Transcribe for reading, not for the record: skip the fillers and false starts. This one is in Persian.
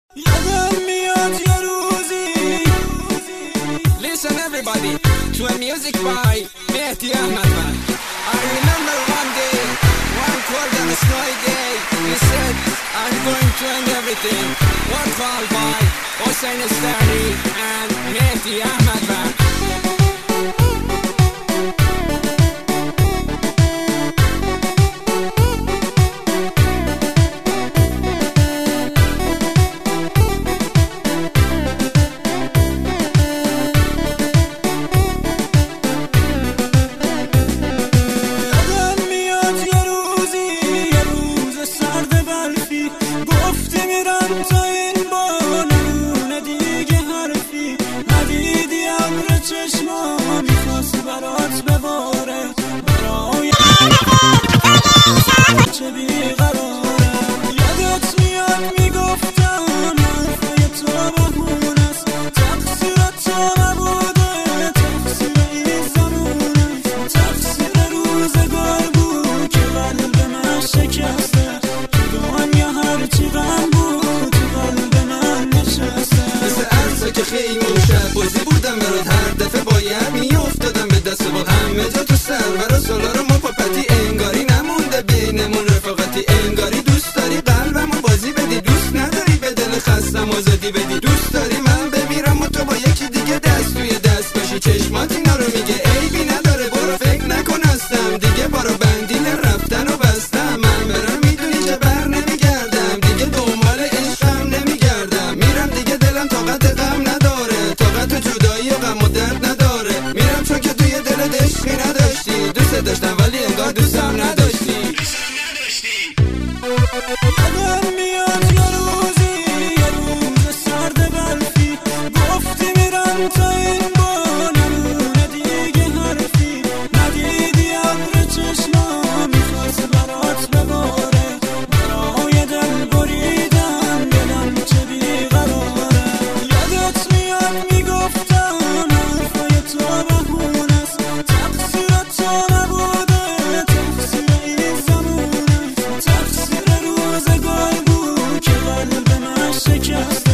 یادم میاد یه روزی. Listen everybody to a music by Mehdi Ahmedvan. I remember one day, one cold and snowy day, he said, I'm going to end everything. One call by Hossein Stani and Mehdi Ahmedvan. چشما میخواست برات بباره برای چه بیقراره. یادت میاد میگفتم حرفای تو بهونه است، تقصیر تو نبوده، تقصیر این زمونه، تقصیر روزگار بود که قلب من شکسته. تو دنیا هرچی غم بود تو قلب من نشسته. مثل عرصه که خیلی شب بازی بودم برات، هر دفعه باید میافتادم به دست با همه جا تو سرور و سالار ما پاپتی. انگاری نمونده بینمون رفاقتی، انگاری دوست داری قلبمو بازی بدی، دوست نداری به دل خستم آزادی بدی. دوست داری من بمیرم و تو با یکی دیگه دست توی دست باشی. چشمات اینا رو میگه عیبی نداره، برو فکر نکن هستم دیگه، بارو بندیل رفتن و بستم. من برم میدونی که بر نمیگردم دیگه، دنبال عشقم نمیگردم. میرم دیگه دلم طاقت غم نداره، طاقت جدایی و غم و درد نداره. میرم چون که توی دلت عشقی نداشتی، دوست داشتم ولی انگار دوستم نداشتی. یادم میاد یه روزی، یه روز سرد بلخی، گفتی میرم تا این با نمونه دیگه حرفی. ندیدی ابر چشما میخواست برات بباره، برای دل بریدم دلم چه بیقراره. یادت میاد میگفتم حرفای تو بهونه است، تقصیر تو نبوده، تقصیر این زمونه، تقصیر روزگار بود که قلب من شکسته.